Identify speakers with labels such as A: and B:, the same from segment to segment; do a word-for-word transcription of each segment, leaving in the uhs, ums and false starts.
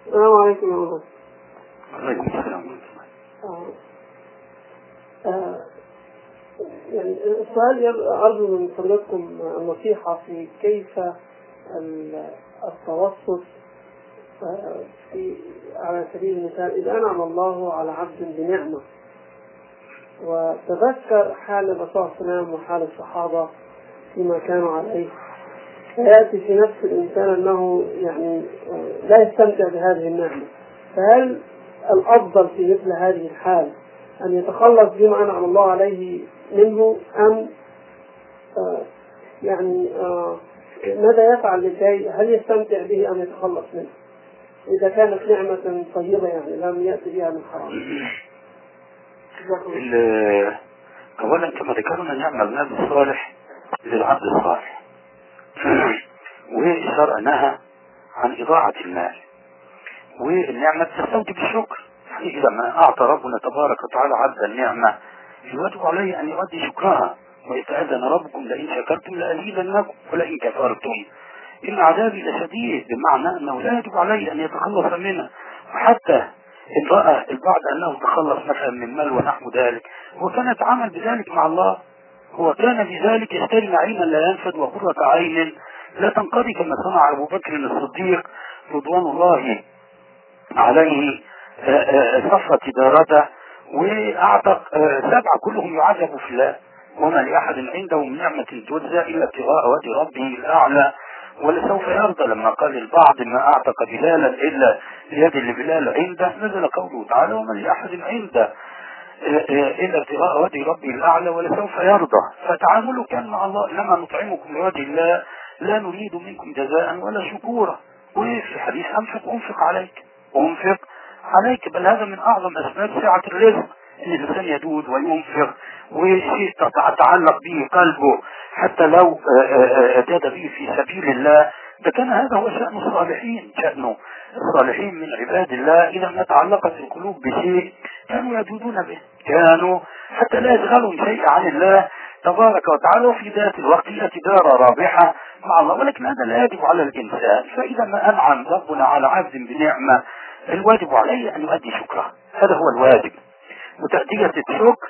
A: السلام عليكم يا مدرس.
B: وعليكم السلام.
A: آه. آه. يعني السؤال أرجو من فضلكم النصيحة في كيف التوسط في على سبيل المثال إذا أنعم الله على عبد بنعمة وتذكر حال الرسول صلى الله عليه وسلم وحال الصحابة فيما كانوا عليه، فيأتي في نفس الإنسان أنه يعني لا يستمتع بهذه النعمة، فهل الأفضل في مثل هذه الحال أن يتخلص بما أنعم الله عليه منه أم آه يعني آه ماذا يفعل لكي هل يستمتع به أم يتخلص منه إذا كانت نعمة طيبة يعني لم يأتي بها من حرام؟
B: أولا كما ذكرنا نعمة المال الصالح للعبد الصالح وشرعناها عن إضاعة المال، والنعمة تستوجب الشكر. يعني إذا ما أعطى ربنا تبارك وتعالى عبد النعمة يجب عليه أن يؤدي شكرها، ويتأذن ربكم لئن شكرتم لأزيدنكم ولئن كفرتم إن عذابي لشديد، بمعنى أنه لا يجب عليه أن يتخلص منه. وحتى إن رأى البعض أنه تخلص مثلا من مال ونحو ذلك، هو كان يتعامل بذلك مع الله، هو كان بذلك يشتري نعيما لا ينفد وقرة عين لا تنقضي كما صنع أبو بكر الصديق رضوان الله عليه صفة تجارته، وأعتق سبعة كلهم يعذبوا في الله، وما لأحد عنده من نعمة تجزى إلا ابتغاء وجه ربه الأعلى ولسوف يرضى. لما قال البعض ما أعتق بلالا إلا ليد لبلال عنده، نزل قوله تعالى وما لأحد عنده إلا ابتغاء وجه ربه الأعلى ولسوف يرضى. فتعاملوا كان مع الله إنما نطعمكم لوجه الله لا نريد منكم جزاء ولا شكورا. وفي حديث أنفق أنفق عليك وأنفق عليك، بل هذا من أعظم أسباب سعة الرزق، إن الإنسان يدود وينفق وشيء تتعلق به قلبه حتى لو جاد به في سبيل الله. فكان هذا هو شأن الصالحين، شأن الصالحين من عباد الله إذا ما تعلقت القلوب بشيء كانوا يجودون به، كانوا حتى لا يشغلهم شيء عن الله تبارك وتعالى، وفي ذات الوقت هي تجارة رابحة مع الله. ولكن هذا لا يجب على الإنسان، فإذا ما أنعم ربنا على عبد بنعمة الواجب عليه أن يؤدي شكره، هذا هو الواجب. وتأدية الشكر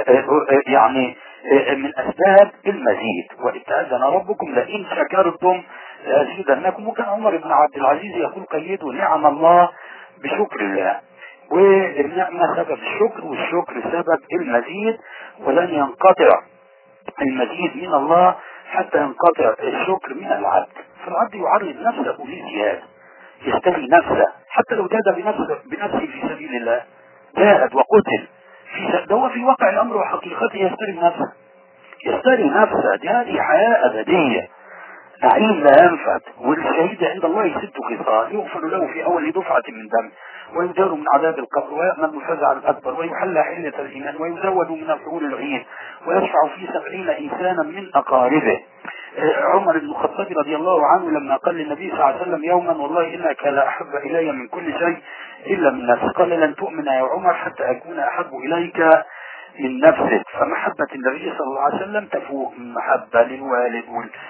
B: يعني من أسباب المزيد، وإذ تأذن ربكم لئن شكرتم لأزيدنكم. وكان عمر بن عبد العزيز يقول قيدوا نعم الله بشكر الله، والنعمة سبب الشكر والشكر سبب المزيد، ولن ينقطع المزيد من الله حتى ينقطع الشكر من العبد. فالعبد يعرض نفسه للزيادة، يستري نفسه حتى لو جاد بنفسه, بنفسه في سبيل الله، جاهد وقتل في ده هو في واقع الأمر وحقيقته يستري نفسه، يستري نفسه. دي هذه حياة أبدية نعيم لا ينفد. والشهيد عند الله ست خصال: يغفر له في أول دفعة من دم، ويجار من عذاب القبر، ويأمن الفزع الأكبر، ويحلى حلة الإيمان، ويزود من الحور العين، ويشفع في سبعين إنسانا من أقاربه. عمر بن الخطاب رضي الله عنه لما قال للنبي صلى الله عليه وسلم يوما والله إنك لا أحب إلي من كل شيء إلا من نفسك، قال لن تؤمن يا عمر حتى أكون أحب إليك من نفسك. فمحبة النبي صلى الله عليه وسلم تفوق من محبة للوالد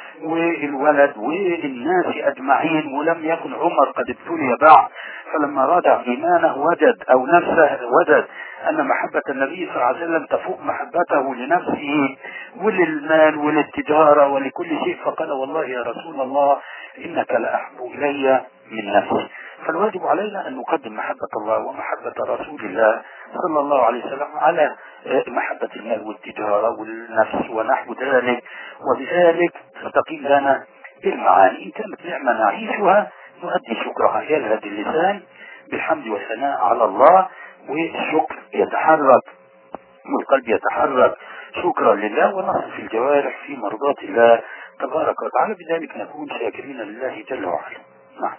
B: والولد والناس أجمعين. ولم يكن عمر قد ابتلي بعد، فلما رادع إيمانه وجد أو نفسه وجد أن محبة النبي صلى الله عليه وسلم تفوق محبته لنفسه وللمال وللتجارة ولكل شيء، فقال والله يا رسول الله إنك لأحب إلي من نفسي. فالواجب علينا أن نقدم محبة الله ومحبة رسول الله صلى الله عليه وسلم على محبة المال والتجارة والنفس ونحو ذلك، وبذلك تستقيم لنا المعاني. إن كانت نعمة نعيشها نؤدي شكرها، يلهد اللسان بالحمد والثناء على الله، والشكر يتحرك والقلب يتحرك شكرا لله، ونصف الجوارح في مرضاة الله تبارك وتعالى، بذلك نكون شاكرين لله جل وعلا. نعم.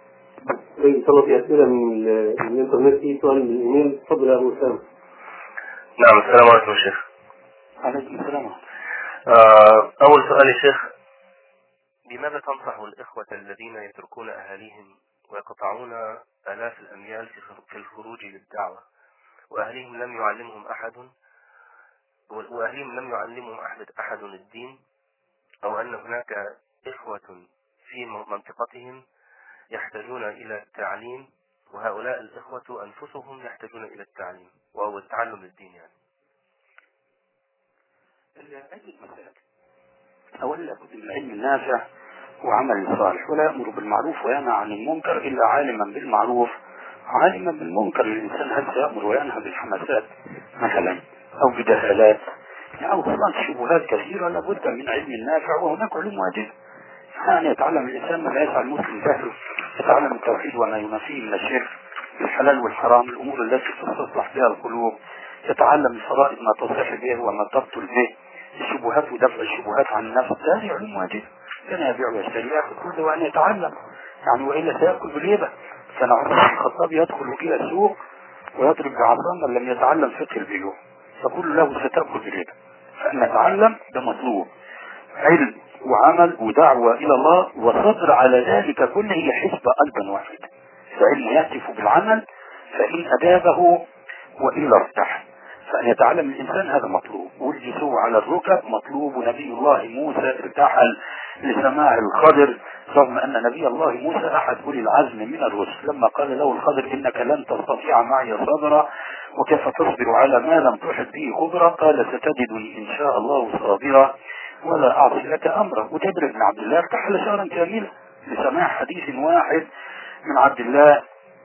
A: طلب أسئلة من الإنترنت، في سؤال من الإيميل. تفضل يا أبو أسامة.
C: نعم، السلام عليكم يا شيخ.
B: عليكم السلام.
C: آه أول سؤال يا شيخ: بماذا تنصح الإخوة الذين يتركون أهاليهم ويقطعون آلاف الأميال في الخروج للدعوة، وأهليهم لم يعلمهم أحد وأهليهم لم يعلمهم أحد أحد الدين، أو أن هناك إخوة في منطقتهم يحتاجون إلى التعليم وهؤلاء الإخوة أنفسهم يحتاجون إلى التعليم وهو التعلم للدين يعني.
B: عدة مسائل. أولا لابد من العلم النافع وعمل الصالح، ولا يأمر بالمعروف وينهى عن المنكر إلا عالما بالمعروف عالما بالمنكر. الإنسان هل سيأمر وينهى بالحماسات مثلا أو بدهالات أو أصلا شبهات كثيرة؟ لابد من علم نافع، وهناك علوم واجب يعني يتعلم الإنسان ما لا يسعى المسلم جهله، يتعلم التوحيد وما ينافيه من الشرك، الحلال والحرام، الأمور التي تصلح بها القلوب، يتعلم الفرائض ما تصح به وما تبطل به، الشبهات ودفع الشبهات عن النفس. هذه علوم واجب. كان يبيع ويشتري ياكل كل ده وأن يتعلم يعني، وإلا سيأكل بالربا. كان عمر بن الخطاب يدخل إلى السوق ويضرب بعصا من لم يتعلم فقه البيوع، يقول له ستأكل بالربا. فأن نتعلم ده مطلوب، علم وعمل ودعوة إلى الله وصبر على ذلك كله. هي حسبة قلبا واحد، فإن يهتف بالعمل فإن أجابه وإلا ارتاح. فأن يتعلم الإنسان هذا مطلوب، والجسوع على الركب مطلوب. ونبي الله موسى ارتحل لسماع الخضر، رغم أن نبي الله موسى أحد أولي العزم من الرسل. لما قال له الخضر إنك لن تستطيع معي صبرا وكيف تصبر على ما لم تحط به خبرا، قال ستجدني إن شاء الله صابرا ولا أعصي لك أمرا. وجابر بن عبد الله ارتحل شهرا كاملا لسماع حديث واحد من عبد الله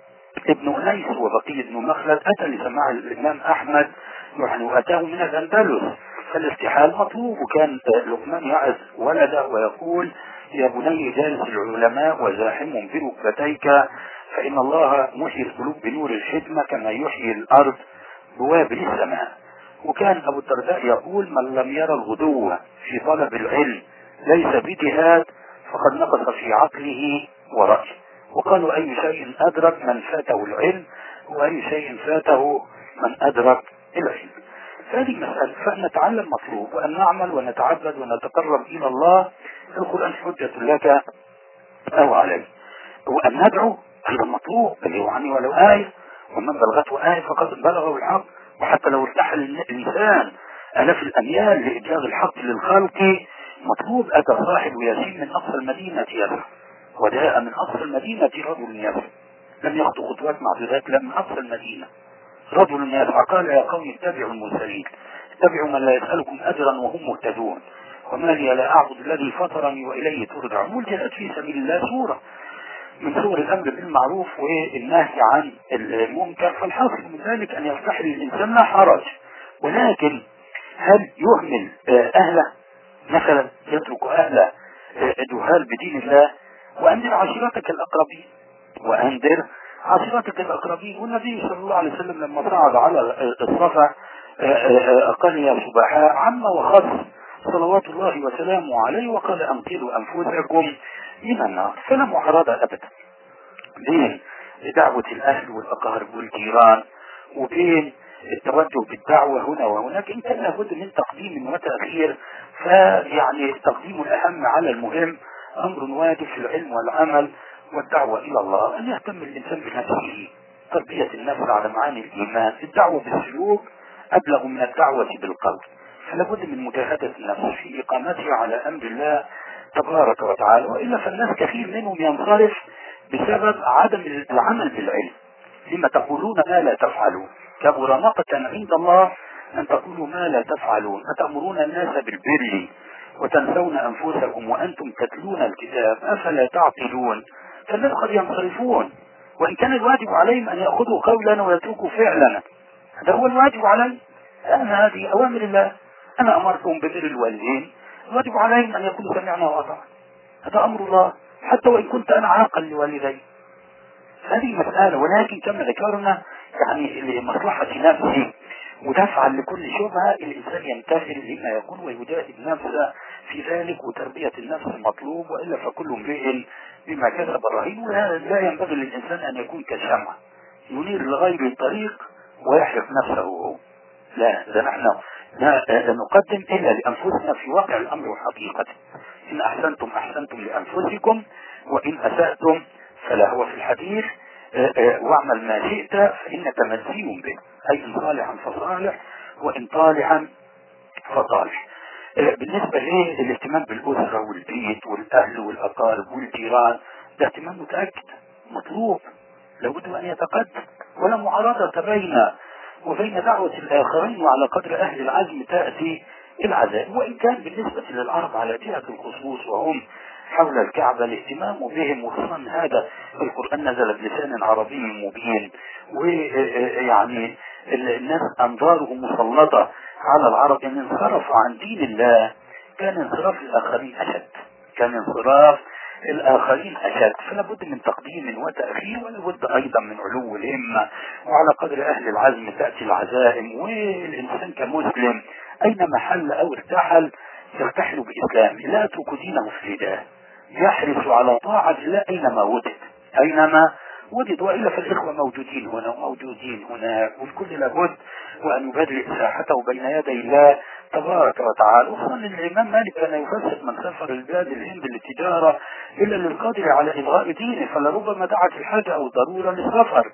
B: ابن أنيس وبقي بن مخلد، أتى لسماع الإمام أحمد يعني وأتاه من الأندلس. فالاستحال مطلوب. وكان لقمان يعظ ولده ويقول يا بني جالس العلماء وزاحمهم بركبتيك، فإن الله محيي القلوب بنور الحكمة كما يحيي الأرض بوابل السماء. وكان أبو الدرداء يقول من لم يرى الغدو في طلب العلم ليس بجهاد فقد نقص في عقله ورأيه. وقالوا أي شيء أدرك من فاته العلم وأي شيء فاته من أدرك العلم. هذه مسألة. فنتعلم مطلوب، وأن نعمل ونتعبد ونتقرب إلى الله. القرآن حجة لك أو عليك. وأن ندعو أيضا مطلوب، بل عني ولو آية، ومن بلغته آية فقد بلغه الحق. وحتى لو ارتحل الإنسان آلاف الأميال لإبلاغ الحق للخلق مطلوب. أتى صاحب ياسين من أقصى المدينة يسعى، وجاء من أقصى المدينة رجل يسعى، لم يخطو خطوات معدودات، لا من أقصى المدينة رجل يسعى قال يا قوم اتبعوا المرسلين، اتبعوا من لا يسألكم أجرا وهم مهتدون، وما لي لا أعبد الذي فطرني وإليه ترجعون. وجاءت في سبيل الله سورة من سور الأمر بالمعروف والنهي عن المنكر. فالحاصل من ذلك أن يرتحل الإنسان لا حرج، ولكن هل يهمل أهله مثلا، يترك أهله جهال بدين الله؟ وأنذر عشيرتك الأقربين، وأنذر عشيرتك الأقربين. والنبي صلى الله عليه وسلم لما صعد على الصفا قال يا سبحاء عم وخص صلوات الله وسلامه عليه، وقال أنقذوا أنفسكم من النار. فلا معارضة أبدا بين دعوة الأهل والأقارب والجيران وبين التوجه بالدعوة هنا وهناك. إن كان لابد من تقديم وتأخير، فيعني تقديم الأهم على المهم أمر واجب في العلم والعمل والدعوة إلى الله. أن يهتم الإنسان بنفسه، تربية النفس على معاني الإيمان. الدعوة بالسلوك أبلغ من الدعوة بالقول. فلابد من مجاهدة النفس في إقامتها على أمر الله تبارك وتعالى، وإلا فالناس كثير منهم ينصرف بسبب عدم العمل بالعلم. لما تقولون ما لا تفعلون، كبر مقتا عند الله أن تقولوا ما لا تفعلون، أتأمرون الناس بالبر وتنسون أنفسكم وأنتم تتلون الكتاب أفلا تعقلون. فالناس قد ينصرفون، وإن كان الواجب عليهم أن يأخذوا قولنا ويتركوا فعلنا. هذا هو الواجب علي. أنا هذه أوامر الله، أنا أمركم ببر الوالدين، الواجب عليهم أن يكونوا سمعنا وأطعنا. هذا أمر الله حتى وإن كنت أنا عاقا لوالدي. هذه مسألة، ولكن كما ذكرنا يعني لمصلحة نفسي ودفعا لكل شبهة الإنسان يمتثل لما يقول ويجاهد نفسه في ذلك. وتربية النفس مطلوب، وإلا فكل امرئ بما كسب رهين. لا ينبغي للإنسان أن يكون كالشمع ينير لغير الطريق ويحرق نفسه هو. لا، ده نحن لا نقدم إلا لأنفسنا في واقع الأمر وحقيقته. إن أحسنتم أحسنتم لأنفسكم وإن أسأتم فلا. هو في الحديث واعمل ما شئت فإنك مجزي به، أي إن صالحا فصالح وإن طالحا فطالح. بالنسبة للاهتمام بالأسرة والبيت والأهل والأقارب والجيران، ده اهتمام متأكد مطلوب، لابد أن يتقدم، ولا معارضة بين وبين دعوة الآخرين، وعلى قدر أهل العزم تأتي العزائم. وإن كان بالنسبة للعرب على جهة الخصوص وهم حول الكعبة الاهتمام بهم، وخصوصا هذا القرآن نزل بلسان عربي مبين، ويعني الناس أنظارهم مسلطة على العرب أن انصرفوا عن دين الله، كان انصراف الآخرين أشد، كان انصراف الآخرين أشد. فلا بد من تقديم وتأخير، ولا بد أيضا من علو الهمة، وعلى قدر أهل العزم تأتي العزائم. والإنسان كمسلم أينما حل أو ارتحل يرتحل بإسلام، لا أترك دينه في رداه، يحرص على طاعة الله أينما وجد، أينما وجد. وإلا فالإخوة موجودين هنا وموجودين هناك، والكل لابد وأن يبادل ساحته بين يدي الله تبارك وتعالى. وصل الإمام مالك كان يفسر من سافر البلاد الهند للتجارة إلا للقادر على إلغاء دينه، فلربما دعت الحاجة أو الضرورة للسفر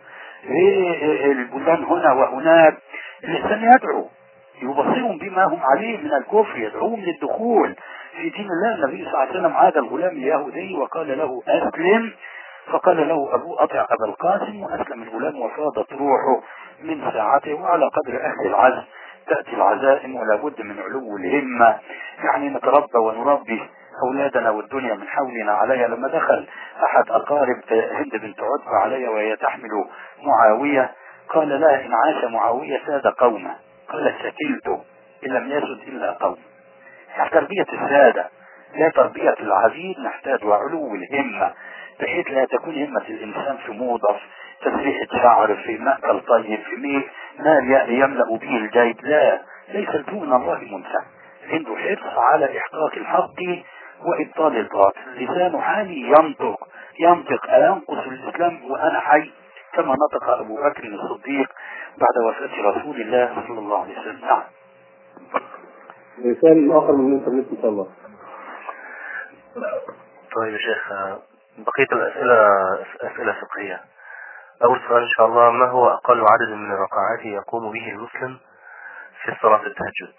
B: البلدان هنا وهناك. الإنسان يدعو يبصرهم بما هم عليه من الكفر، يدعوهم للدخول في دين الله. النبي صلى الله عليه وسلم عاد الغلام اليهودي وقال له أسلم، فقال له أبوه أطع أبا القاسم، وأسلم الغلام وفاضت روحه من ساعته. وعلى قدر أهل العزم تأتي العزائم، ولا بد من علو الهمة. يعني نتربى ونربي أولادنا والدنيا من حولنا عليها. لما دخل أحد أقارب هند بنت عتبة علي وهي تحمل معاوية، قال لها إن عاش معاوية ساد قومه، قالت سكلته إن لم يسد إلا قوم. يعني تربية السادة لا تربية العبيد، نحتاج علو الهمة، بحيث لا تكون همة الإنسان في موضة، في تسريحة شعر، في مأكل طيب، في ميل مال يملأ به الجيب. لا، ليس دون الله منسى، عنده حرص على إحقاق الحق وإبطال الباطل. لسان حالي ينطق ينطق أينقص الإسلام وأنا حي، كما نطق أبو بكر الصديق بعد وفاة رسول الله صلى الله عليه وسلم. نعم.
D: مثال آخر من الإنترنت إن شاء الله.
C: طيب يا شيخ، بقية الأسئلة أسئلة فقهية. أول سؤال إن شاء الله: ما هو أقل عدد من الركعات يقوم به المسلم في صلاة التهجد؟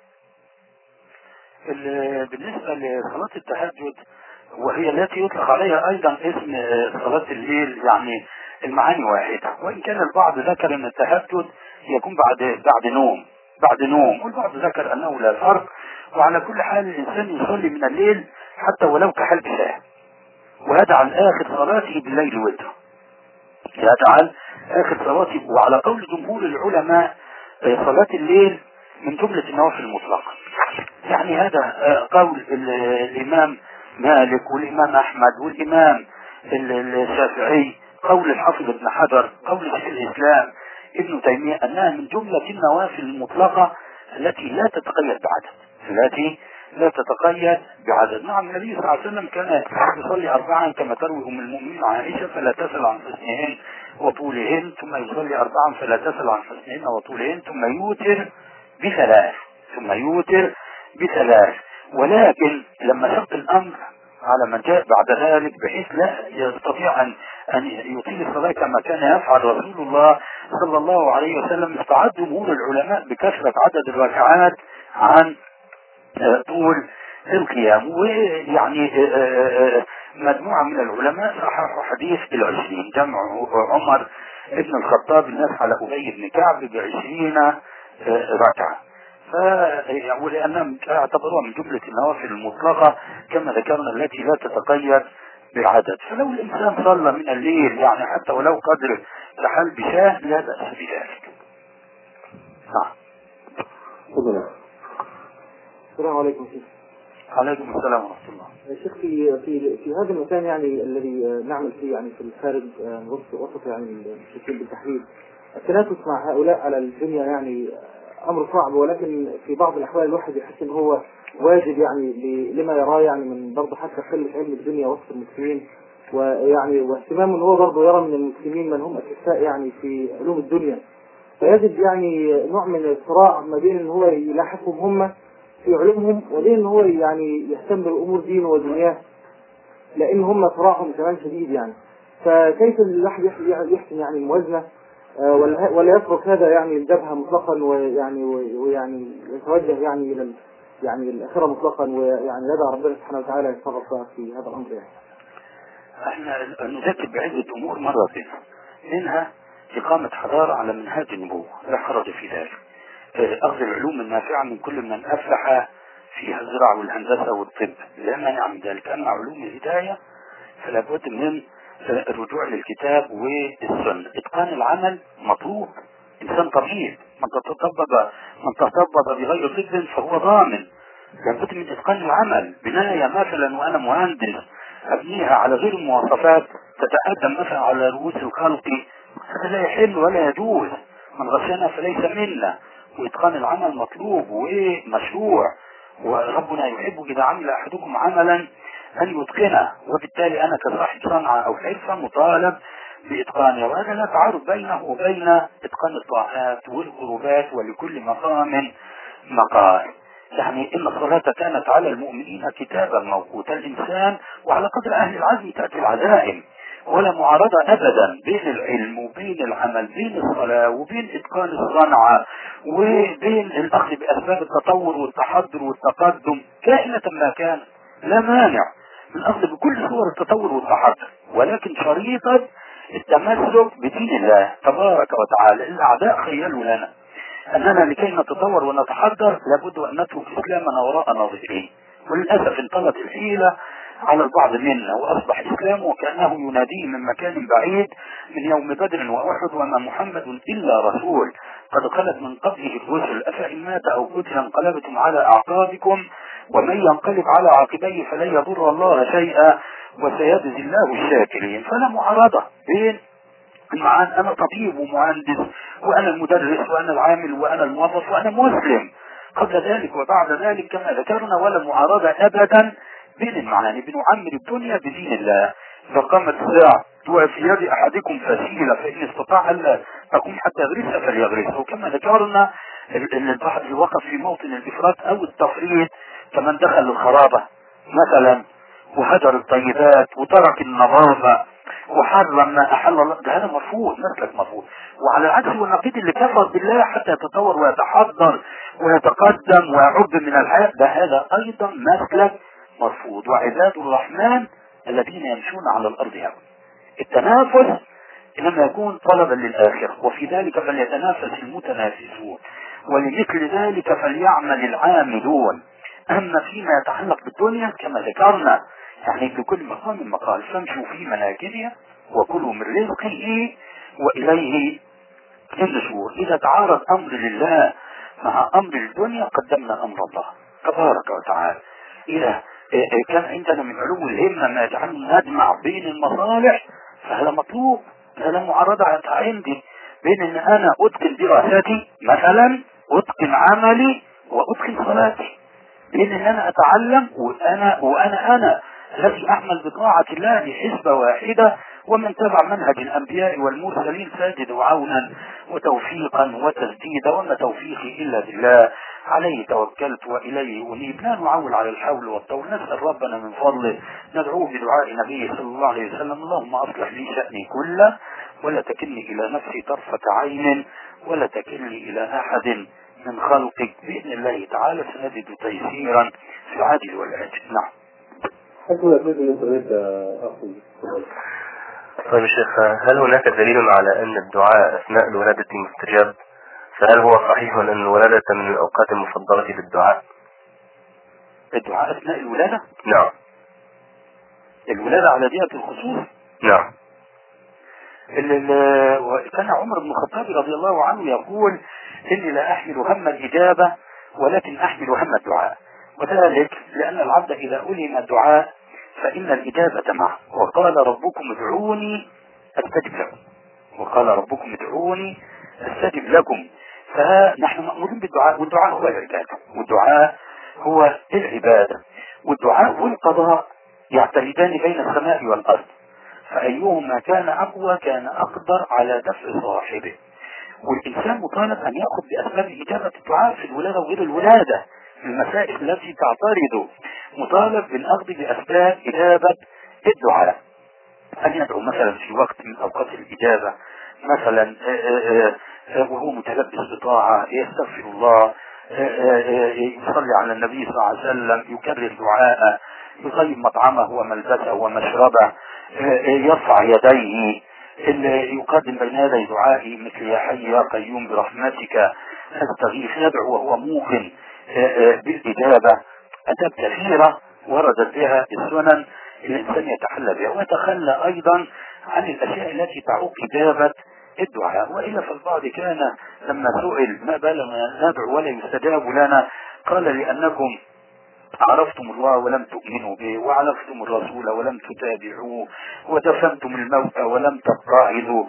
B: بالنسبة لصلاة التهجد، وهي التي يطلق عليها أيضا اسم صلاة الليل، يعني المعاني واحدة، وإن كان البعض ذكر أن التهجد يكون بعد بعد نوم بعد نوم والبعض ذكر أنه لا فرق. وعلى كل حال الإنسان يصلي من الليل حتى ولو كحلب ساعة، ويجعل آخر صلاته بالليل وتر، يجعل آخر صلاته. وعلى قول جمهور العلماء صلاة الليل من جملة النوافل المطلقة. يعني هذا قول الإمام مالك والإمام أحمد والإمام الشافعي، قول الحافظ ابن حجر، قول شيخ الإسلام ابن تيمية، أنها من جملة النوافل المطلقة التي لا تتقيد بعدد التي لا تتقيد بعدد. نعم، النبي صلى الله عليه وسلم كان يصلي أربعا كما تروي أم المؤمنين عائشة فلا تسأل عن حسنهن وطولهن، ثم يصلي أربعا فلا تسأل عن حسنهن وطولهن، ثم يوتر بثلاث ثم يوتر بثلاث ولكن لما شق الأمر على من جاء بعد ذلك بحيث لا يستطيع أن أن يطيل الصلاة كما كان يفعل رسول الله صلى الله عليه وسلم، استعد جمهور العلماء بكثرة عدد الركعات عن طول القيام. ويعني مجموعة من العلماء صححوا حديث العشرين، جمع عمر ابن الخطاب الناس على أبي بن كعب بعشرين ركعة، ولأنهم اعتبروها من جملة النوافل المطلقة كما ذكرنا التي لا تتقيد بعدد. فلو الإنسان صلى من الليل يعني حتى ولو قدر لحل بشاه لا بأس بذلك. نعم.
D: السلام عليكم شيخ.
B: عليكم السلام ورحمة الله.
D: شيخ، في في في هذا المكان يعني الذي نعمل فيه يعني في الخارج وسط وسط يعني المشركين بالتحديد، التنافس مع هؤلاء على الدنيا يعني أمر صعب، ولكن في بعض الأحوال الواحد يحس إن هو واجب يعني لما يراه يعني من برضه حتى قلة علم الدنيا وسط المسلمين، ويعني واهتمام إن هو برضه يرى من المسلمين من هم أكفاء يعني في علوم الدنيا، فيجد يعني نوع من الصراع ما بين إن هو يلاحقهم هم في علومهم وبين إن هو يعني يهتم بأمور دينه ودنياه، لأن هم صراعهم كمان شديد يعني. فكيف الواحد يحسن يعني الموازنة ولا يترك هذا يعني الجبهة مطلقا ويعني ويعني يتوجه يعني إلى يعني الآخرة مطلقا ويعني يدعى ربنا سبحانه وتعالى يتصرف في هذا الأمر يعني.
B: احنا نذكر بعدة أمور مرة فيها. منها إقامة حضارة على منهاج النبوة لا حرج في ذلك. أخذ العلوم النافعة من كل من أفلح فيها الزراعة والهندسة والطب لا مانع من ذلك. أما علوم الهداية فلا بد من الرجوع للكتاب والسنة. إتقان العمل مطلوب. إنسان طبيب من تطبب من تطبب بغير طب فهو ضامن. لابد من إتقان العمل. بناية مثلا وأنا مهندس أبنيها على غير المواصفات تتقدم مثلا على رؤوس الخلق، هذا لا يحل ولا يجوز. من غشنا فليس منا. وإتقان العمل مطلوب ومشروع، وربنا يحب إذا عمل أحدكم عملا أن يتقنه، وبالتالي أنا كصاحب صنعة أو حرفة مطالب بإتقانه. وهذا لا تعارض بينه وبين إتقان الطاعات والقربات، ولكل مقام مقال. يعني إن الصلاة كانت على المؤمنين كتابا موقوتا. الإنسان وعلى قدر أهل العزم تأتي العزائم، ولا معارضة أبدا بين العلم وبين العمل، بين الصلاة وبين إتقان الصنعة وبين الأخذ بأسباب التطور والتحضر والتقدم كائنة ما كان. لا مانع من الأخذ بكل صور التطور والتحضر، ولكن شريطة التمسك بدين الله تبارك وتعالى. الأعداء خيلوا لنا أننا لكي نتطور ونتحضر لابد أن نترك إسلامنا وراء ناظرين، وللأسف انطلت الحيلة على البعض منا وأصبح إسلامه وكأنه يناديه من مكان بعيد من يوم بدر وأحد وما محمد إلا رسول قد خلت من قبله الرسل أفإن مات أو قتل انقلبتم على أعقابكم ومن ينقلب على عاقبيه فلن يضر الله شيئا وسيجزي الله الشاكرين. فلا معارضة بين المعان أنا طبيب ومهندس وأنا المدرس وأنا العامل وأنا الموظف وأنا مسلم قبل ذلك وبعد ذلك كما ذكرنا، ولا معارضة أبدا بين المعاني. بنعمر الدنيا بدين الله. إذا قامت الساعة وفي يد أحدكم فسيلة فإن استطاع ألا تقوم حتى يغرس فليغرس. وكما ذكرنا البحث الوقف في موطن الإفراط أو التفريط كمن دخل الخرابة مثلا وهجر الطيبات وترك النظافة وحرم ما أحل الله، ده هذا مرفوض، مسلك مرفوض. وعلى العكس هو النقيض اللي كفر بالله حتى يتطور ويتحضر ويتقدم ويعب من الحياة، ده هذا أيضا مسلك مرفوض. وعباد الرحمن الذين يمشون على الأرض هون. التنافس إنما يكون طلبا للآخرة، وفي ذلك فليتنافس المتنافسون، ولمثل ذلك فليعمل العاملون. أما فيما يتعلق بالدنيا كما ذكرنا يعني بكل مقام مقال فامشوا في مناكبها وكلوا من رزقه وإليه النشور. إذا تعارض أمر لله مع أمر الدنيا قدمنا أمر الله تبارك وتعالى. إذا كان عندنا من علو الهمة ما يجعلنا نجمع بين المصالح فهذا مطلوب. هذا معارضة عندي بين أن أنا أتقن دراستي مثلا، أتقن عملي، وأتقن صلاتي، بين أن أنا أتعلم وأنا وأنا أنا الذي أعمل بطاعة الله لحسبة واحدة. ومن تبع منهج الأنبياء والمرسلين ساجد عونا وتوفيقا وتسديدا، وما توفيقي إلا بالله عليه توكلت وإليه أنيب. لا نعول على الحول والطول، نسأل ربنا من فضله، ندعوه بدعاء نبيه صلى الله عليه وسلم: اللهم أصلح لي شأني كله ولا تكلني إلى نفسي طرفة عين ولا تكلني إلى أحد من خلقك. بإذن الله تعالى سنجد تيسيرا في العاجل والآجل. نعم.
E: حكم يجوز أن ينتهي أخي.
C: طيب يا شيخ، هل هناك دليل على أن الدعاء أثناء الولادة مستجاب؟ فهل هو صحيح أن الولادة من الأوقات المفضلة للدعاء؟
B: الدعاء أثناء الولادة؟
C: نعم.
B: الولادة على جهة الخصوص؟
C: نعم.
B: كان عمر بن الخطاب رضي الله عنه يقول: إني لا أحمل هم الإجابة ولكن أحمل هم الدعاء، وذلك لأن العبد إذا ألهم الدعاء فإن الإجابة معه. وقال ربكم ادعوني أستجب لكم، وقال ربكم ادعوني أستجب لكم. فنحن مأمورين بالدعاء، والدعاء هو العبادة، والدعاء هو العبادة، والدعاء والقضاء يعتمدان بين السماء والأرض، فأيهما كان أقوى كان أقدر على دفع صاحبه. والإنسان مطالب أن يأخذ بأسباب إجابة الدعاء في الولادة وغير الولادة، المسائل التي تعترض مطالب بالأخذ بأسباب إجابة الدعاء. أن يدعو مثلا في وقت من أوقات الإجابة مثلا وهو متلبس بطاعة، يستغفر الله، يصلي على النبي صلى الله عليه وسلم، يكرر دعاءه، يطيب مطعمه وملبسه ومشربه، يرفع يديه، اللي يقدم بين يدي دعائي مثل يا حي يا قيوم برحمتك استغيث يدعو وهو موقن بالإجابة. أداب كثيرة وردت بها السنن الإنسان يتحلى بها، ويتخلى أيضا عن الأشياء التي تعوق إجابة الدعاء. وإلا فالبعض كان لما سئل ما بالنا ندعو ولا يستجاب لنا قال لأنكم عرفتم الله ولم تؤمنوا به، وعرفتم الرسول ولم تتابعوه، ودفنتم الموت ولم تتعظوا،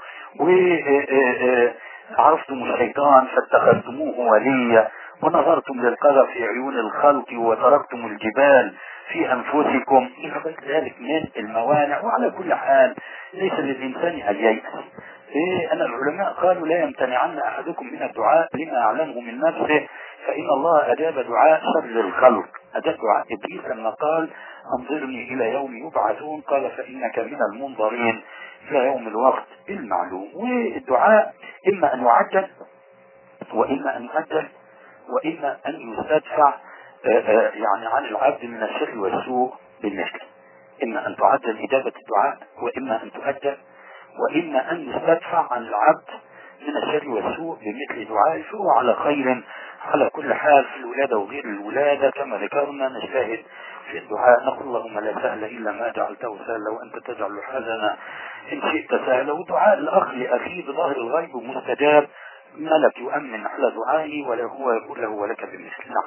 B: وعرفتم الشيطان فاتخذتموه وليا، ونظرتم للقذى في عيون الخلق وتركتم الجبال في أنفسكم، إلى غير ذلك من الموانع. وعلى كل حال ليس للإنسان أن ييأس. إيه أن العلماء قالوا لا يمتنعن أحدكم من الدعاء لما أعلمه من نفسه، فإن الله أجاب دعاء شر الخلق. أجاب دعاء إبليس لما قال انظرني إلى يوم يبعثون، قال فإنك من المنظرين إلى يوم الوقت المعلوم. والدعاء إما أن يعجل وإما أن يؤجل وإما أن يستدفع يعني عن العبد من الشر والسوء بالمثل. إما أن تعجل إجابة الدعاء وإما أن تؤجل، وإما أن يستدفع عن العبد من الشر والسوء بمثل دعائه، فهو على خير على كل حال في الولادة وغير الولادة. كما ذكرنا نجتهد في الدعاء، نقول اللهم لا سهل إلا ما جعلته سهلا وأنت تجعل الحزن إن شئت سهلا. ودعاء الأخ لأخيه بظاهر الغيب مستجاب، ملك يؤمن على دعائه ولا هو يقول له ولك بمثل. نعم.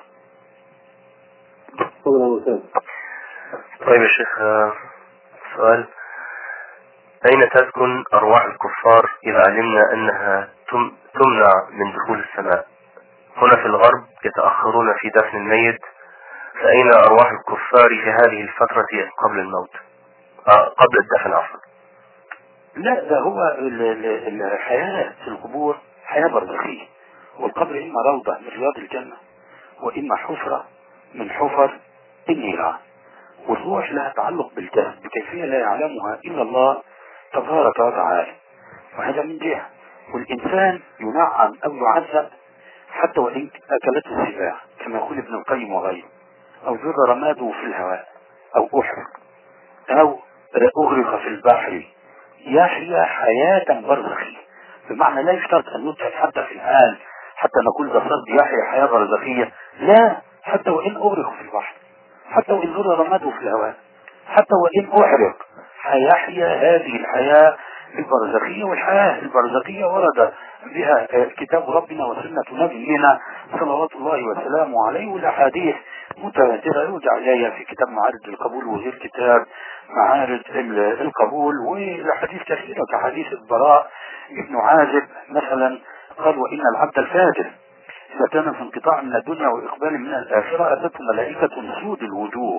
C: طيب يا شيخ، سؤال: أين تسكن أرواح الكفار إذا علمنا أنها تمنع من دخول السماء؟ هنا في الغرب يتأخرون في دفن الميت، فأين أرواح الكفار في هذه الفترة قبل الموت آه قبل الدفن عفوا؟
B: لا، ده هو الحياة في القبور حياة برزخية، والقبر إما روضة من رياض الجنة وإما حفرة من حفر النيران. والروح لها تعلق بالجسد بكيفية لا يعلمها إلا الله تبارك وتعالى، وهذا من جهة. والإنسان ينعم أو يعذب حتى وإن أكلته السباع كما يقول ابن القيم وغيره، أو ذر رماده في الهواء، أو أحرق، أو أغرق في البحر، يحيا حياة برزخية. بمعنى لا يشترط أن يدخل حتى في الآن حتى نقول ده صد يحيا حياة برزخية، لا، حتى وإن أغرق في البحر، حتى وإن ذر رماده في الهواء، حتى وإن أحرق، حيحيا هذه الحياة البرزخية. والحياة البرزخية ورد بها كتاب ربنا وسنة نبينا صلوات الله وسلامه عليه، والأحاديث متواترة يرجع إليها في كتاب معارج القبول وغير كتاب معارج القبول، والأحاديث كثيرة كحديث البراء ابن عازب مثلا قال: وإن العبد الفاجر إذا كان في انقطاع من الدنيا وإقبال من الآخرة أتته ملائكة سود الوجوه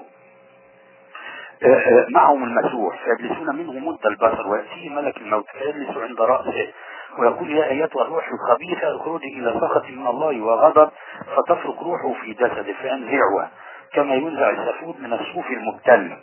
B: معهم المسوح فيجلسون منه مد البصر، ويأتيه ملك الموت فيجلس عند رأسه ويقول: يا أيتها الروح الخبيثة اخرجي إلى سخط من الله وغضب، فتفرق روحه في جسده فينزعها كما ينزع السفود من الصوف المبتل،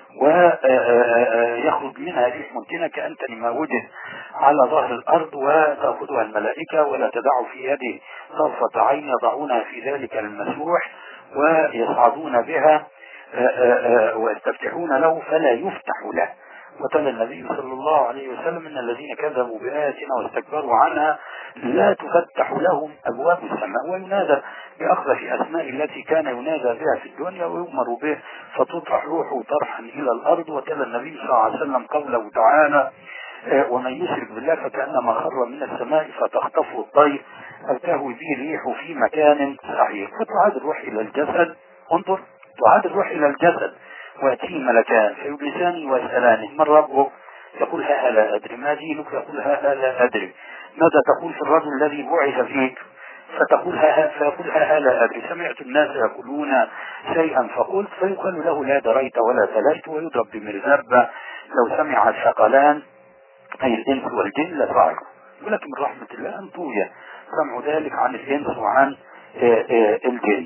B: ويخرج منها ريح منتنة كأنتن ما وجد على ظهر الأرض، وتأخذها الملائكة ولا تدع في يده طرفة عين يضعونها في ذلك المسوح ويصعدون بها ويستفتحون له فلا يفتح له. وتلا النبي صلى الله عليه وسلم: إن الذين كذبوا بآياتنا واستكبروا عنها لا تفتح لهم أبواب السماء، وينادى بأخذ في أسماء التي كان ينادى بها في الدنيا ويؤمر به فتطرح روحه طرحا إلى الأرض. وتلا النبي صلى الله عليه وسلم قوله تعالى: ومن يشرك بالله فكأنما خر من السماء فتخطفه الطير أو تهوي به الريح في مكان سحيق. فتعاد الروح إلى الجسد، انظر، تعاد الروح إلى الجسد ويأتيه ملكان فيجلسان ويسألانه: من ربك؟ يقول: ها لا أدري. ما دينك؟ يقول: ها لا أدري. ماذا تقول في الرجل الذي بعث فيك؟ فتقول ها فيقول: ها لا أدري. سمعت الناس يقولون شيئا فقلت، فيقال له: لا دريت ولا تليت، ويضرب بمرزبة لو سمع الثقلان أي الإنس والجن لصعقوا. ولكن من رحمة الله أن طوي سمع ذلك عن الإنس وعن الجن،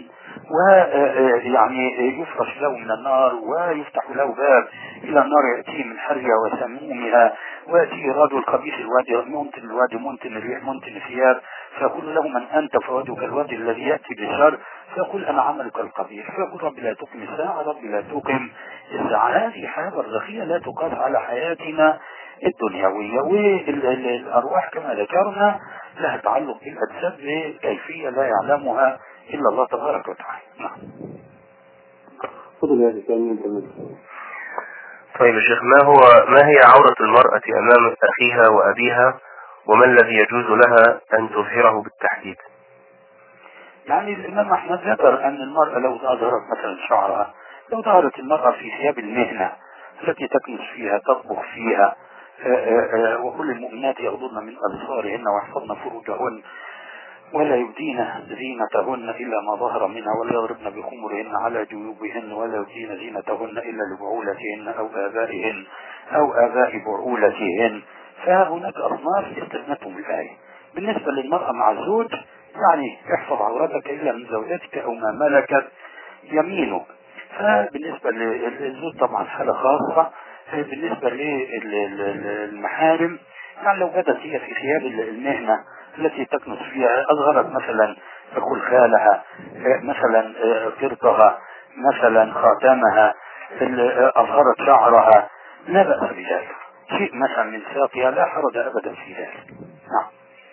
B: ويعني يفرش له من النار ويفتح له باب إلى النار يأتيه من حرها وسمومها، ويأتيه رجل خبيث الوادي منتن الوادي منتن الريح منتن الثياب، فيقول له: من أنت؟ فوجهك الوادي الذي يأتي بالشر، فيقول: أنا عملك القبيح. فيقول: ربي لا تقم الساعة، ربي لا تقم الساعة. هذه حياة برزخية لا تقاس على حياتنا الدنيوية. والأرواح كما ذكرنا لها تعلق بالأجساد بكيفية لا يعلمها إلا الله تبارك وتعالى. نعم.
E: تفضل يا شيخ.
C: طيب يا شيخ، ما هو ما هي عورة المرأة أمام أخيها وأبيها، وما الذي يجوز لها أن تظهره بالتحديد؟
B: يعني الإمام أحمد ذكر أن المرأة لو أظهرت مثلا شعرها، لو ظهرت المرأة في ثياب المهنة التي تكنس فيها تطبخ فيها، وكل المؤمنات يغضضن من أبصارهن ويحفظن فروجهن ولا يبدين زينتهن إلا ما ظهر منها ولا يضربن بخمرهن على جيوبهن ولا يبدين زينتهن إلا لبعولتهن أو آبائهن أو آباء بعولتهن. فهناك أصناف استثنتهم الآية. بالنسبة للمرأة مع الزوج يعني احفظ عورتك إلا من زوجتك أو ما ملكت يمينك. فبالنسبة للزوج طبعا حالة خاصة. بالنسبة للمحارم يعني لو بدت هي في ثياب المهنة التي تكنس فيها، أظهرت مثلا خلخالها، مثلا قرطها، مثلا خاتمها، أظهرت شعرها، لا بأس بذلك. شيء مثلا من ساقها لا حرج أبدا في ذلك. نعم.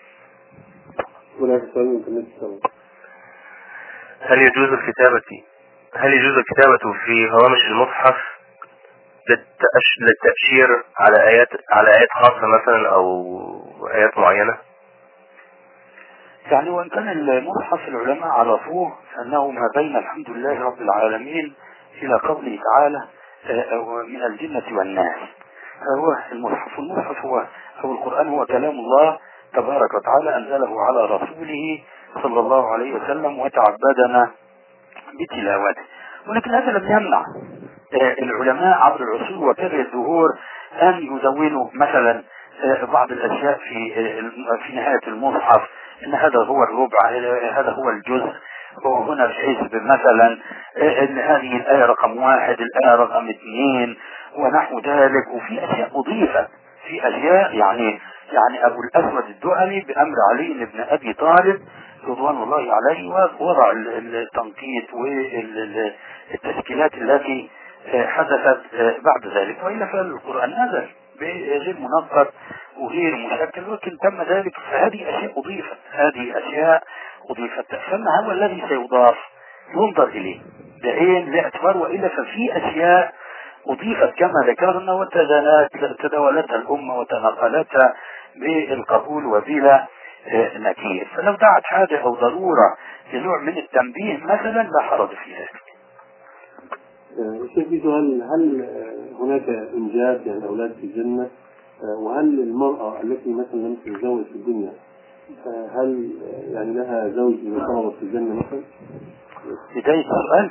C: هل يجوز الكتابة هل يجوز الكتابة في هوامش المصحف للتأشير على آيات على آيات خاصة مثلا أو آيات معينة؟
B: يعني وإن كان المصحف العلماء عرفوه أنه ما بين الحمد لله رب العالمين إلى قوله تعالى من الجنة والناس هو المصحف. المصحف هو أو القرآن هو كلام الله تبارك وتعالى أنزله على رسوله صلى الله عليه وسلم وتعبدنا بتلاوته. ولكن هذا لم يمنع العلماء عبر العصور وكبر الدهور أن يدونوا مثلا بعض الأشياء في في نهاية المصحف، إن هذا هو الربع، هذا هو الجزء، وهنا الحزب مثلا، إن هذه الآية رقم واحد، الآية رقم اثنين ونحو ذلك. وفي أشياء أضيفت، في أشياء يعني يعني أبو الأسود الدؤلي بأمر علي بن أبي طالب رضوان الله عليه وضع التنقيط والتشكيلات التي حدثت بعد ذلك. وإلا فالقرآن نزل غير منقط وغير مشكل، ولكن تم ذلك. فهذه أشياء أضيفت، هذه أشياء أضيفت. فما هو الذي سيضاف ينظر إليه بعين لاعتبار. وإلا ففي أشياء أضيفت كما ذكرنا وتداولتها الأمة وتنقلتها بالقبول وبلا نكير. فلو دعت حاجة أو ضرورة لنوع من التنبيه مثلا لا حرج في ذلك.
E: شيخ سؤال، هل هناك إنجاب يعني أولاد في الجنة؟ وهل المرأة التي مثلا لم تتزوج في الدنيا هل يعني لها زوج إذا صارت في الجنة مثلا؟
B: بداية السؤال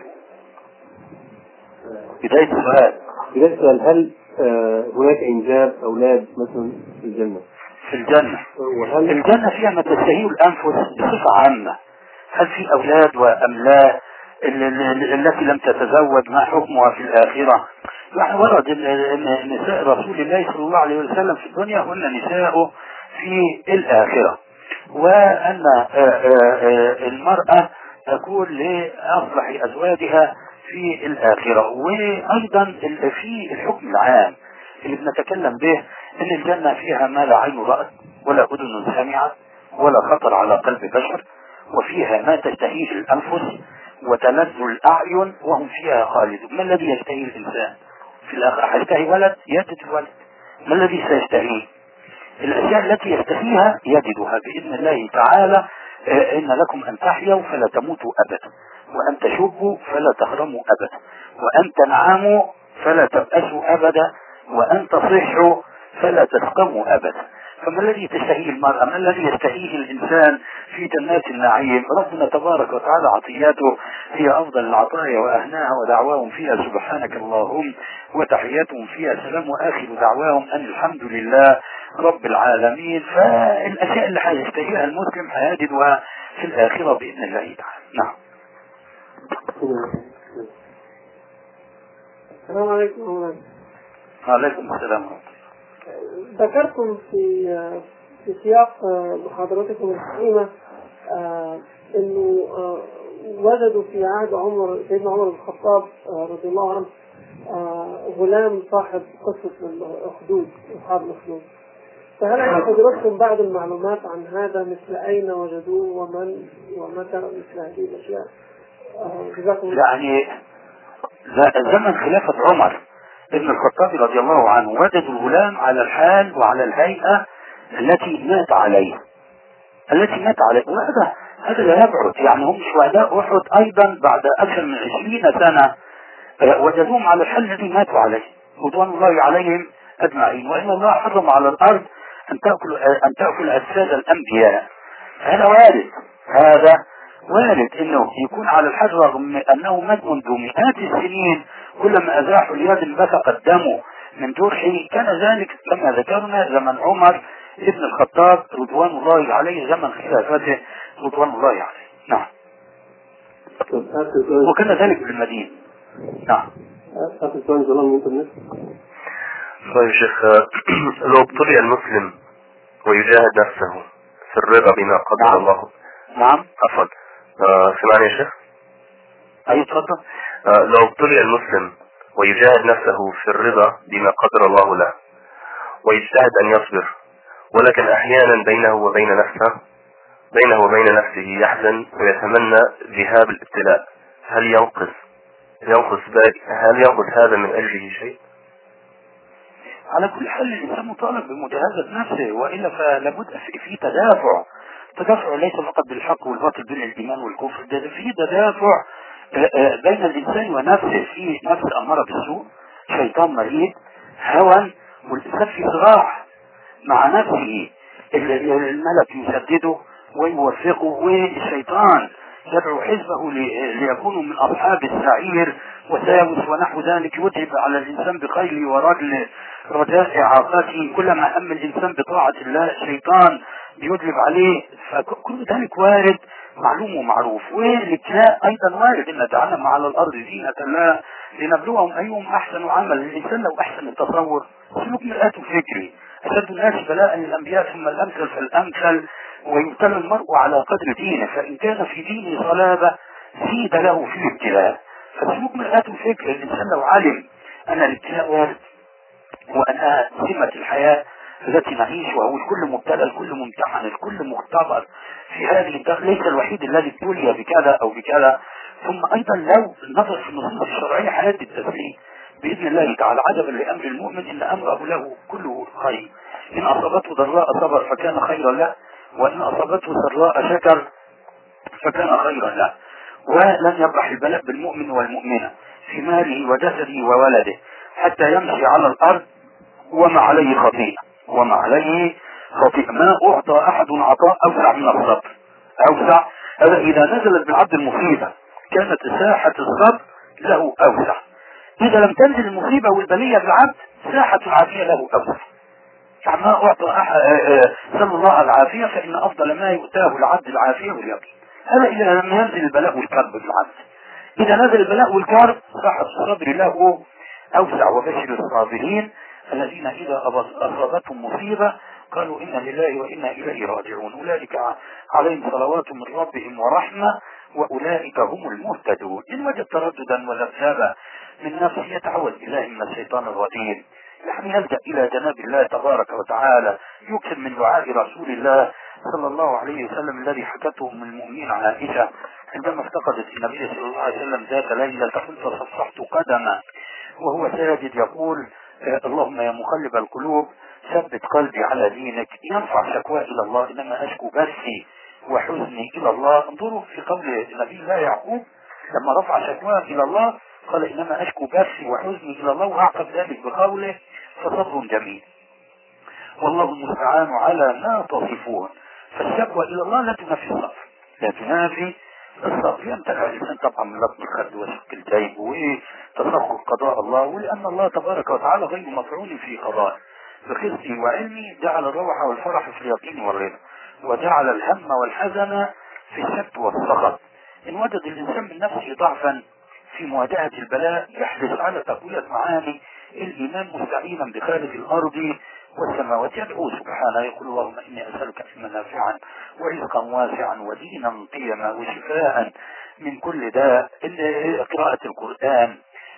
B: بداية السؤال
E: بداية السؤال هل هناك إنجاب أولاد مثلا في الجنة؟
B: في الجنة
E: وهل
B: الجنة فيها ما تشتهيه الأنفس بصفة عامة. هل في أولاد وأم لا؟ التي لم تتزوج ما حكمها في الآخرة؟ يعني ورد أن نساء رسول الله صلى الله عليه وسلم في الدنيا هن نساء في الآخرة، وأن المرأة تكون لأصلح أزواجها في الآخرة. وأيضا في الحكم العام اللي بنتكلم به أن الجنة فيها ما لا عين رأت ولا أذن سمعت ولا خطر على قلب بشر، وفيها ما تشتهيه الأنفس وتلذ الأعين وهم فيها خالدون. ما الذي يشتهيه الإنسان في الآخرة؟ هيشتهي ولد يجد الولد. ما الذي سيشتهيه؟ الأشياء التي يشتهيها يجدها بإذن الله تعالى. إن لكم أن تحيوا فلا تموتوا أبدا، وأن تشبوا فلا تهرموا أبدا، وأن تنعموا فلا تبأسوا أبدا، وأن تصحوا فلا تسقموا أبدا. فما الذي تشتهيه المرأة؟ ما الذي يشتهيه الإنسان في جنات النعيم؟ ربنا تبارك وتعالى عطياته هي أفضل العطايا وأهناها، ودعواهم فيها سبحانك اللهم وتحياتهم فيها سلام، وآخر دعواهم أن الحمد لله رب العالمين. فالأشياء اللي هيشتهيها المسلم هيجدها في الآخرة بإذن الله تعالى. نعم.
A: السلام عليكم ورحمة الله.
B: وعليكم السلام ورحمة الله.
A: ذكرتم في في سياق محاضرتكم القديمة انه وجدوا في عهد عمر سيدنا عمر بن الخطاب رضي الله عنه غلام صاحب قصة الأخدود، أصحاب الأخدود. فهل عند حضراتكم بعض المعلومات عن هذا؟ مثل أين وجدوه ومن ومتى مثل هذه الأشياء؟ جزاكم الله.
B: يعني زمن خلافة عمر ابن الخطاب رضي الله عنه وجدوا الغلام على الحال وعلى الهيئة التي مات عليه التي مات عليه وهذا هذا لا يبعد. يعني هم شهداء أحد أيضا بعد أكثر من عشرين سنة وجدوهم على الحال الذي ماتوا عليه رضوان الله عليهم أجمعين. وإن الله حرم على الأرض أن تأكل أن تأكل أجساد الأنبياء. هذا وارد هذا وارد انه يكون على الحال رغم انه مات منذ مئات السنين. كلما ازاحوا اليد انبثق الدم من جرحه. كان ذلك كما ذكرنا زمن عمر ابن الخطاب رضوان الله عليه زمن خلافته رضوان الله عليه. نعم. وكان ذلك بالمدينة. نعم.
E: آخر سؤال جلال من النت.
C: طيب يا شيخ، لو ابتلي المسلم ويجاهد نفسه في الرضا بما قدر
B: نعم.
C: الله.
B: نعم.
C: عفوا. آه سمعني يا شيخ؟
B: أي تفضل.
C: آه لو ابتلي المسلم ويجاهد نفسه في الرضا بما قدر الله له ويجتهد أن يصبر، ولكن أحيانا بينه وبين نفسه بينه وبين نفسه يحزن ويتمنى ذهاب الابتلاء، هل ينقص ينقص هل ينقص هذا من أجله شيء؟
B: على كل حال الإنسان مطالب بمجاهدة نفسه، وإلا فلابد في تدافع. تدافع ليس فقط بالحق والباطل بين الإيمان والكفر، ده في تدافع بين الإنسان ونفسه. في نفس أمارة بالسوء، شيطان مريض، هوى، والإنسان في صراع مع نفسه. الملك يسدده ويوفقه، والشيطان يدعو حزبه ليكونوا من أصحاب السعير وساوس ونحو ذلك، يتعب على الإنسان بخيل ورجل رجاء إعاقته. كلما هم الإنسان بطاعة الله الشيطان بيجلب عليه. فكل ذلك وارد معلوم ومعروف. والابتلاء أيضا وارد، إن جعلنا على الأرض زينة الله لنبلوهم أيهم أحسن عمل. الإنسان لو أحسن التصور سلوك مرآة فكري. أشد الناس بلاء الأنبياء ثم الأمثل فالأمثل، ويبتلى المرء على قدر دينه، فإن كان في دينه صلابة زيد له في الابتلاء. فسلوك مرآة فكر. الإنسان لو علم أن الابتلاء وارد وأنها سمة الحياة التي نعيشها، والكل مبتلى، الكل ممتحن، الكل مختبر في هذه الدار، ليس الوحيد الذي ابتلي بكذا أو بكذا. ثم أيضا لو نظر في النصوص الشرعية حياة التسليم بإذن الله تعالى عجبا لأمر المؤمن إن أمره له كله خير. إن أصابته ضراء صبر فكان خيرا له، وإن أصابته سراء شكر فكان خيرا له. ولن يبرح البلاء بالمؤمن والمؤمنة في ماله وجسده وولده حتى يمشي على الأرض وما عليه خطيئة وما عليه خطيئة. ما أعطى أحد عطاء أوسع من الصبر. أوسع هذا إذا نزلت بالعبد المصيبة كانت ساحة الصبر له أوسع. إذا لم تنزل المصيبة والبلية بالعبد ساحة العافية له أوسع. فما أعطى صلى الله على العافية فإن أفضل ما يؤتاه العبد العافية واليقين. هذا إذا لم ينزل البلاء والكرب بالعبد. إذا نزل البلاء والكرب ساحة الصبر له أوسع. وبشر الصابرين الذين إذا أصابتهم مصيبة قالوا إنا لله وإنا إليه راجعون أولئك عليهم صلوات من ربهم ورحمة وأولئك هم المهتدون. إن وجد ترددا وذبذبة من نفسه يتعوذ بالله من الشيطان الرجيم، يعني يلجأ إلى جناب الله تبارك وتعالى، يكثر من دعاء رسول الله صلى الله عليه وسلم الذي حكته من المؤمنين عائشة عندما افتقدت النبي صلى الله عليه وسلم ذات ليلة فصفحت قدما وهو ساجد يقول اللهم يا مقلب القلوب ثبت قلبي على دينك. ينفع شكوى إلى الله إنما أشكو بثي وحزني إلى الله. انظروا في قول نبي الله يعقوب لما رفع شكواه إلى الله قال إنما أشكو بثي وحزني إلى الله، وأعقب ذلك بقوله فصبر جميل والله المستعان على ما تصفون. فالشكوى إلى الله لا تنافي الصبر، لا تنافي الصبر. يمتنع الإنسان طبعا من لطم الخد وشق الجيب وتسخط قضاء الله، ولأن الله تبارك وتعالى غير مفعول في قضاء. بخصي وعلمي جعل الروح والفرح في اليقين والرضا، وجعل الهم والحزن في الشك والسخط. إن وجد الإنسان من نفسه ضعفا في مواجهة البلاء يحرص على تقوية معاني الإيمان مستعينا بخالق الأرض والسماوات، يدعو سبحانه يقول اللهم إني أسألك علما نافعا ورزقا واسعا ودينا قيما وشفاء من كل داء. قراءة القرآن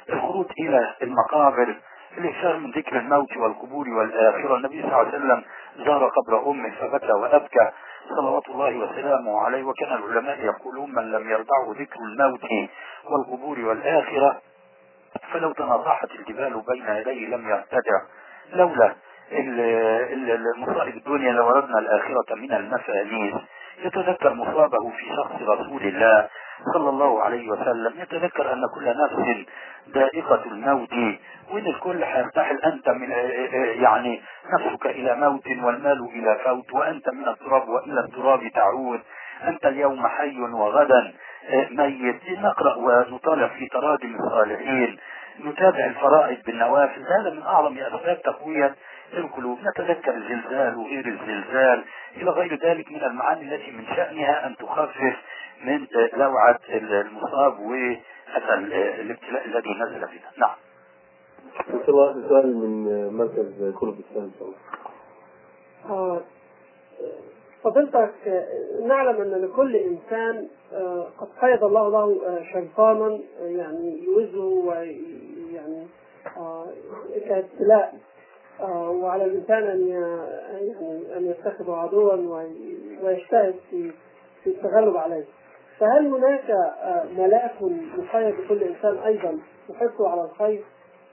B: الخروج إلى المقابر، الإكثار من ذكر الموت والقبور والآخرة. النبي صلى الله عليه وسلم زار قبر أمه فبكى وأبكى صلوات الله وسلامه عليه. وكان العلماء يقولون من لم يرضعه ذكر الموت والقبور والآخرة فلو تناطحت الجبال بين يديه لم يرتدع. لولا المصائب الدنيا لوردنا الآخرة من المفانيس. يتذكر مصابه في شخص رسول الله صلى الله عليه وسلم، يتذكر أن كل نفس ذائقة الموت، وإن الكل حيرتحل. أنت من يعني نفسك إلى موت والمال إلى فوت، وأنت من التراب وإلى التراب تعود. أنت اليوم حي وغدا ميت. نقرأ ونطالع في تراجم الصالحين، نتابع الفرائض بالنوافل، هذا من أعظم أسباب تقوية القلوب. نتذكر الزلزال وغير الزلزال إلى غير ذلك من المعاني التي من شأنها أن تخفف من لوعة المصاب والابتلاء الذي نزل بنا. نعم.
E: إن شاء الله سؤال من مركز كردستان.
A: آه فضلتك، نعلم أن لكل إنسان قد قيض الله له شيطانا يعني يوزه ويعني كابتلاء، وعلى الإنسان أن يعني أن يتخذه عدوا ويجتهد في في التغلب عليه. فهل هناك ملاك مقيد بكل إنسان أيضا يحثه على الخير؟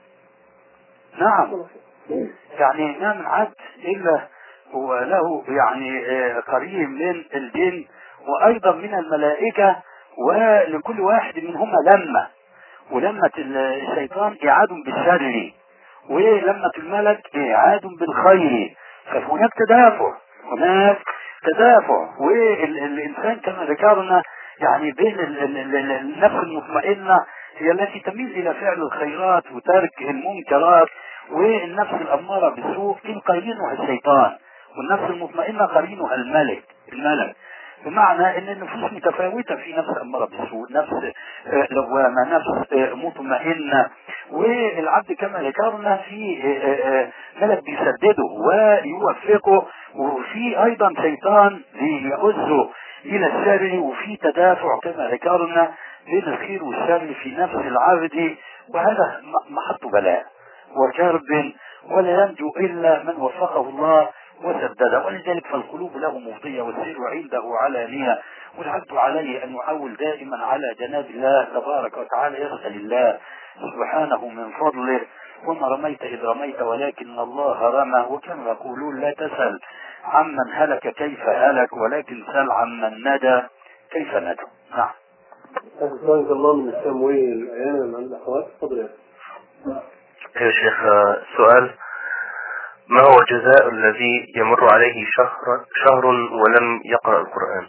B: نعم، يعني ما من عبد إلا هو له يعني قريب من الجن وأيضا من الملائكة، ولكل واحد منهما لمة، ولمة الشيطان إعاد بالشر ولمة الملك إعاد بالخير. فهناك تدافع، هناك تدافع. والإنسان كما ذكرنا يعني بين النفس المطمئنة هي التي تميل إلى فعل الخيرات وترك المنكرات، والنفس الأمارة بالسوء إن قرينها الشيطان، والنفس المطمئنة قرينها الملك الملك بمعنى ان النفوس متفاوتة، في نفس أمارة بالسوء، نفس لوامة، نفس مطمئنة. والعبد كما ذكرنا في ملك بيسدده ويوفقه، وفي أيضا شيطان بيؤذه إلى الشر، وفي تدافع كما ذكرنا بين الخير والشر في نفس العبد. وهذا محط بلاء وكرب، ولا ينجو إلا من وفقه الله وسدده. ولذلك فالقلوب له مفضية والسير عنده علانية، والعبد عليه أن يعول دائما على جناب الله تبارك وتعالى، يسأل الله سبحانه من فضله. وما رميت إذ رميت ولكن الله رمى. وكانوا يقولون لا تسأل عمن هلك كيف هلك، ولكن سل عمن ندى كيف ندى. نعم.
E: سبحانك الله من التمويل الأيام عند الأخوات. تفضل
C: يا شيخ. سؤال: ما هو جزاء الذي يمر عليه شهر شهر ولم يقرأ القرآن؟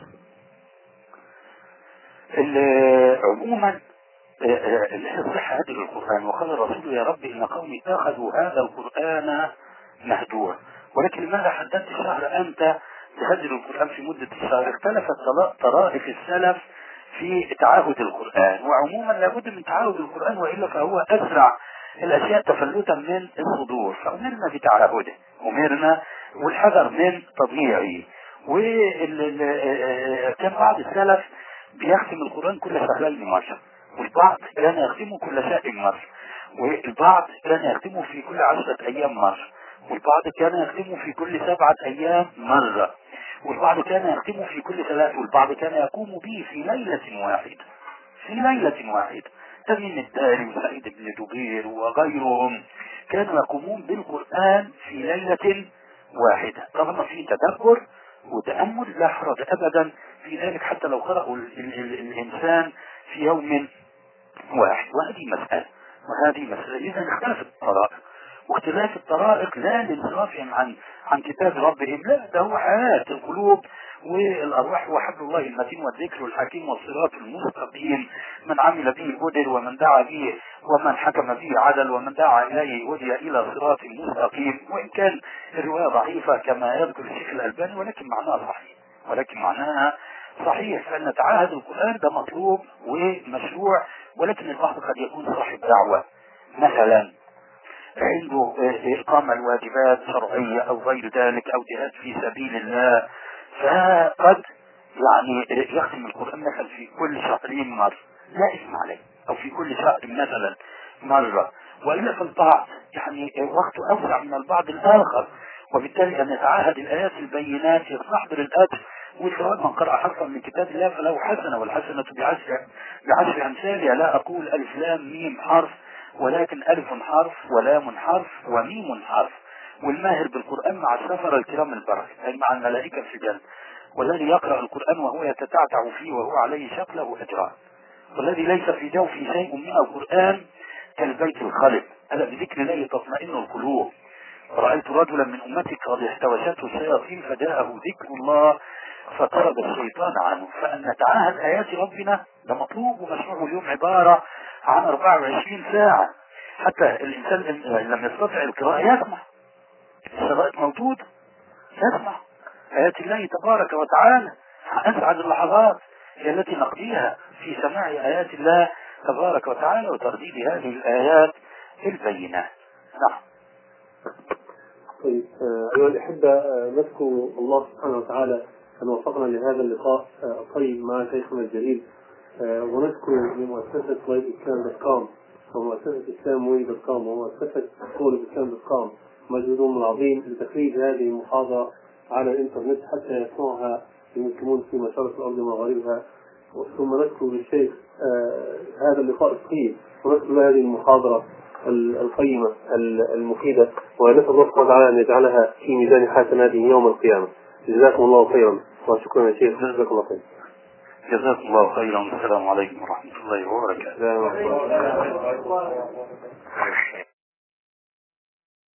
B: عموما الصحة هذه القرآن، وقال الرسول يا رب إن قومي اتخذوا هذا القرآن مهجورا. ولكن لماذا حددت الشهر أنت تهجر القرآن في مدة الشهر؟ اختلفت طرائف السلف في تعاهد القرآن، وعموما لابد من تعاهد القرآن، وإلا فهو أسرع الأشياء تفلتا من الصدور. فأمرنا بتعاهده، أمرنا والحذر من تضييعه. وكان بعض السلف بيختم القرآن كل شهرين مرة، والبعض كان يختمه كل شهر مرة، والبعض كان يختمه في كل عشرة أيام مرة، والبعض كان يختمه في كل سبعة أيام مرة، والبعض كان يختمه في كل ثلاث، والبعض كان يقوم به في ليلة واحدة في ليلة واحدة. تميم الداري وسعيد بن جبير وغيرهم كانوا يقومون بالقرآن في ليلة واحدة. طبعا في تدبر وتأمل لا حرج أبدا في ذلك، حتى لو قرأوا ال ال ال الإنسان في يوم واحد. وهذه مسألة وهذه مسألة إذا اختلفت الطرائق، واختلاف الطرائق لا لانصرافهم عن عن كتاب ربهم، لا، ده هو حياة القلوب والأرواح وحبل الله المتين والذكر الحكيم والصراط المستقيم. من عمل به هدى، ومن دعا به ومن حكم به عدل، ومن دعا إليه هدي إلى صراط مستقيم. وإن كان الرواية ضعيفة كما يذكر الشيخ الألباني، ولكن معناها صحيح ولكن معناها صحيح فأن نتعاهد القرآن ده مطلوب ومشروع. ولكن البعض قد يكون صاحب دعوة مثلا عنده إقام الواجبات شرعية أو غير ذلك، أو جهاد في سبيل الله، فقد يعني يختم القرآن مثلا في كل شهرين مرة لا اسم عليه، أو في كل شهر مثلا مرة، وإلا فالبعض يعني وقته أوسع من البعض الآخر، وبالتالي أن يتعاهد الآيات البينات يستحضر الأجر والثواب. من قرأ حرفا من كتاب الله فله حسنة، والحسنة بعشر بعشر أمثالها. لا أقول ألف لام ميم حرف، ولكن ألف حرف ولام حرف وميم حرف. والماهر بالقرآن مع السفر الكرام البركة، أي مع الملائكة في الجنة. والذي يقرأ القرآن وهو يتتعتع فيه وهو عليه شكله أجران. والذي ليس في جوفه شيء من القرآن كالبيت الخلق، ألا بذكر الله تطمئن القلوب. رأيت رجلا من أمتك قد احتوشته الشياطين فجاءه ذكر الله فطرد الشيطان عنه. فأن نتعاهد آيات ربنا ده مطلوب ومشروع. اليوم عبارة عن أربعة وعشرين ساعة، حتى الإنسان لم يستطع القراءة يسمع. الشرائط موجود يسمع آيات الله تبارك وتعالى. أسعد اللحظات هي التي نقضيها في سماع آيات الله تبارك وتعالى وترديد هذه الآيات البينات. نعم.
E: طيب أيها الأحبة، نذكر الله سبحانه وتعالى أن وفقنا لهذا اللقاء الطيب مع شيخنا الجليل، ونذكر لمؤسسة ويب إسلام دوت كوم ومؤسسة إسلام ويب دوت كوم ومؤسسة قول إسلام دوت كوم مجهودهم العظيم لتخريج هذه المحاضرة على الإنترنت حتى يسمعها المسلمون في مشارق الأرض ومغاربها. ثم نذكر للشيخ هذا اللقاء الطيب ونذكر له هذه المحاضرة القيمة المفيدة، ونسأل الله سبحانه وتعالى أن يجعلها في ميزان حسناته يوم القيامة. جزاكم الله خيرا وشكرا يا شيخ. جزاكم الله خيرا.
B: جزاكم الله خيرا. والسلام عليكم ورحمة الله وبركاته.